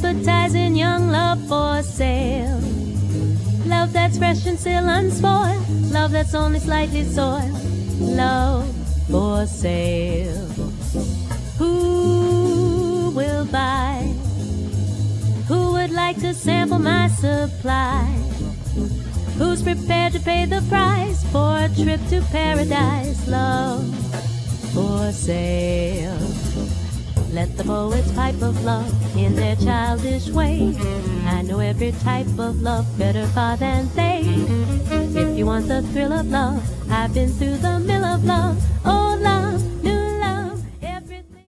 advertising young love for sale. Love that's fresh and still unspoiled. Love that's only slightly soiled. Love for sale. Who will buy? Who would like to sample my supply? Who's prepared to pay the price for a trip to paradise? Love for sale. Let the poets pipe of love in their childish way. I know every type of love better far than they. If you want the thrill of love, I've been through the mill of love. Oh,